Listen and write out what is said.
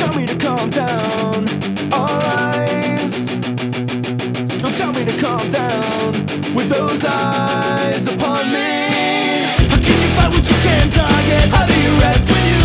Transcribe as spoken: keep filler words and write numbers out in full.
tell me to calm down. All eyes, don't tell me to calm down. With those eyes upon me, how can you fight what you can't target? How do you rest when you